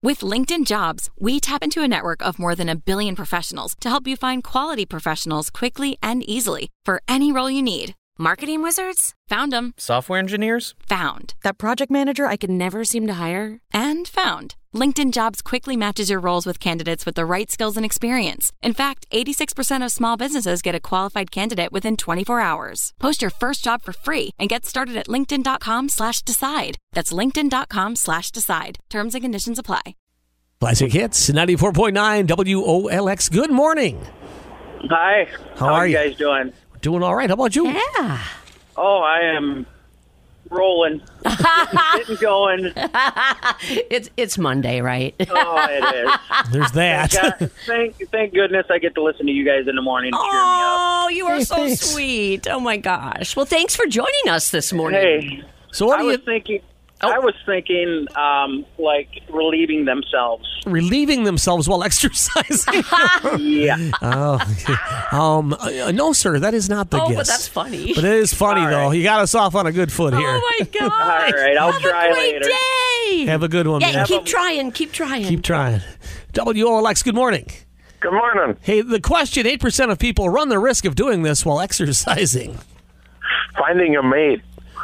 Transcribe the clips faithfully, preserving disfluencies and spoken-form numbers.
With LinkedIn Jobs, we tap into a network of more than a billion professionals to help you find quality professionals quickly and easily for any role you need. Marketing wizards? Found them. Software engineers? Found. That project manager I could never seem to hire? And found. LinkedIn Jobs quickly matches your roles with candidates with the right skills and experience. In fact, eighty-six percent of small businesses get a qualified candidate within twenty-four hours. Post your first job for free and get started at linkedin.com slash decide. That's linkedin.com slash decide. Terms and conditions apply. Classic Hits, ninety-four point nine W O L X. Good morning. Hi. How, How are are you you? guys doing? Doing all right. How about you? Yeah. Oh, I am rolling. Getting going. It's it's Monday, right? Oh, it is. There's that. God, thank, thank goodness I get to listen to you guys in the morning to cheer me up. Oh, you are Hey, so thanks. sweet. Oh, my gosh. Well, thanks for joining us this morning. Hey, So what I are was you thinking, Oh. I was thinking, um, like relieving themselves. relieving themselves while exercising? Yeah. oh, um, uh, no, sir. That is not the Oh, guess. but that's funny. But it is funny All though. right. You got us off on a good foot here. Oh, my gosh. All right, I'll Have try a great later. day. Have a good one, Yeah, man. keep trying. Keep trying. Keep trying. W O L X. Good morning. Good morning. Hey, the question: Eight percent of people run the risk of doing this while exercising. Finding a mate.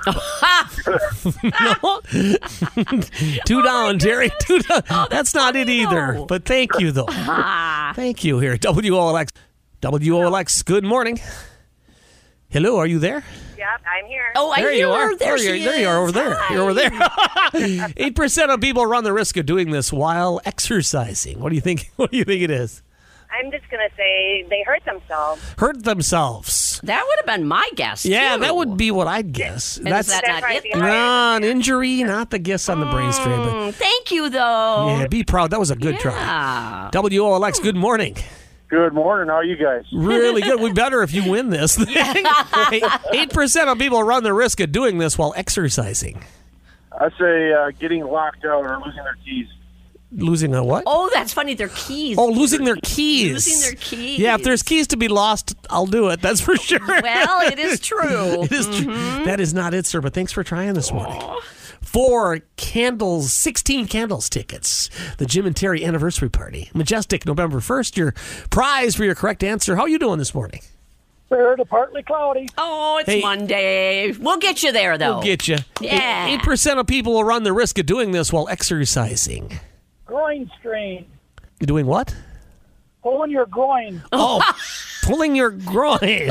No. Two down, Terry. Two down. That's not it either. though. But thank you, though. Thank you here. W O L X. W O L X. Good morning. Hello, are you there? Yep, I'm here. Oh, I There hear you are. her. There, oh, she you're, is. there you are over there. Hi. You're over there. Eight percent of people run the risk of doing this while exercising. What do you think? What do you think it is? I'm just going to say they hurt themselves. Hurt themselves. That would have been my guess, Yeah, too. that would be what I'd guess. And That's is that That's not right it? behind. nah, an injury, not the guess on the brain strain. But Mm, thank you, though. yeah, be proud. That was a good try. Yeah. W O L X. Good morning. Good morning. How are you guys? Really good. We better if you win this thing. Eight percent of people run the risk of doing this while exercising. I say uh, getting locked out or losing their keys. Losing a what? Oh, that's funny. Their keys. Oh, losing their keys. Losing their keys. Yeah, if there's keys to be lost, I'll do it. That's for sure. Well, it is true. It is true. That is not it, sir. But thanks for trying this morning. Four candles, sixteen candles tickets. The Jim and Terry anniversary party, Majestic, November first. Your prize for your correct answer. How are you doing this morning? Fair to partly cloudy. Oh, it's Hey. Monday. We'll get you there, though. We'll get you. Yeah. Eight percent of people will run the risk of doing this while exercising. Groin strain. Doing what? Pulling your groin. Oh, pulling your groin.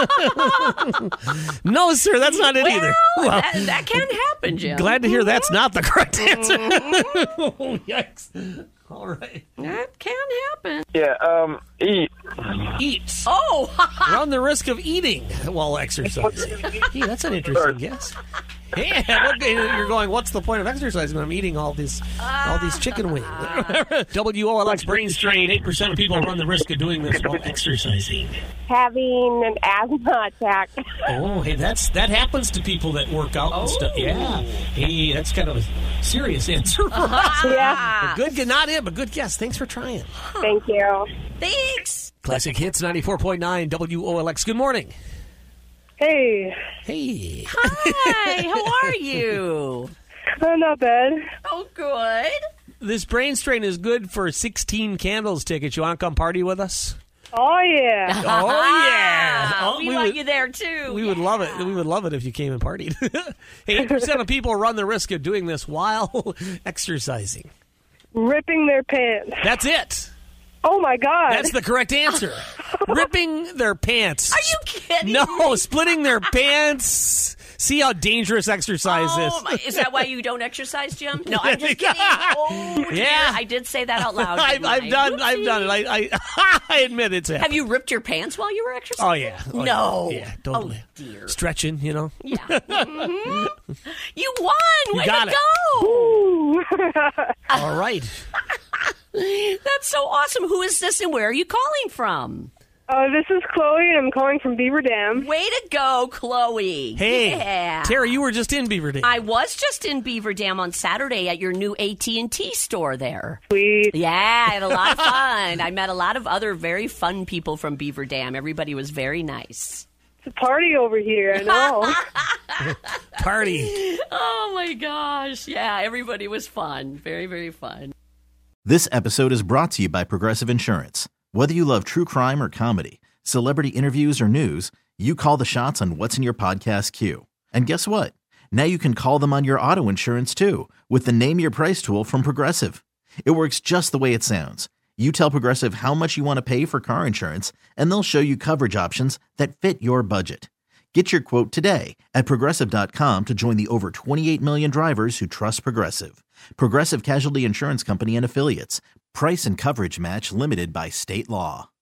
No, sir, that's not it well, either. Well, that, that can happen, Jim. glad to hear that's not the correct answer. Oh, yikes. All right. That can happen. Yeah, um, eat. Eat. Oh, Run the risk of eating while exercising. Gee, that's an interesting guess. Yeah, look, you're going, what's the point of exercising when I'm eating all these all these chicken wings? W O L X brain strain. eight percent of people run the risk of doing this while exercising. Having an asthma attack. Oh, hey, that's that happens to people that work out and stuff. Yeah. Hey, that's kind of a serious answer for us. Yeah, But good, not it, but good guess. Thanks for trying. thank you. thanks. Classic Hits ninety-four point nine W O L X. Good morning. Hey, Hey. Hi, how are you? oh, not bad. Oh, good. This brain strain is good for sixteen candles tickets. You want to come party with us? Oh, yeah. Oh, yeah. Oh, we, we want would- you there, too. We would love it. We would love it if you came and partied. eight percent of people run the risk of doing this while exercising. Ripping their pants. That's it. Oh, my God. That's the correct answer. Ripping their pants. Are you kidding No, me? splitting their pants. See how dangerous exercise Oh, is. my, is that why you don't exercise, Jim? No, I'm just kidding. Oh, dear. Yeah. I did say that out loud. I've, didn't I've I? done. I've Whoopsie. done it. I, I, I admit it's happened. Have you ripped your pants while you were exercising? Oh yeah. Oh, No. Yeah, yeah, totally. Oh, dear. Stretching, you know. Yeah. Mhm. You won. You Way got to it. go. Ooh. All right. That's so awesome. Who is this and where are you calling from? uh, this is Chloe, and I'm calling from Beaver Dam. Way to go, Chloe. Hey, Yeah. Terry, you were just in Beaver Dam. I was just in Beaver Dam on Saturday at your new A T and T store there. Sweet. Yeah, I had a lot of fun. I met a lot of other very fun people from Beaver Dam. Everybody was very nice. It's a party over here, I know. Party. Oh, my gosh. Yeah, everybody was fun. Very, very fun. This episode is brought to you by Progressive Insurance. Whether you love true crime or comedy, celebrity interviews or news, you call the shots on what's in your podcast queue. And guess what? Now you can call them on your auto insurance too with the Name Your Price tool from Progressive. It works just the way it sounds. You tell Progressive how much you want to pay for car insurance, and they'll show you coverage options that fit your budget. Get your quote today at Progressive dot com to join the over twenty-eight million drivers who trust Progressive. Progressive Casualty Insurance Company and Affiliates. Price and coverage match limited by state law.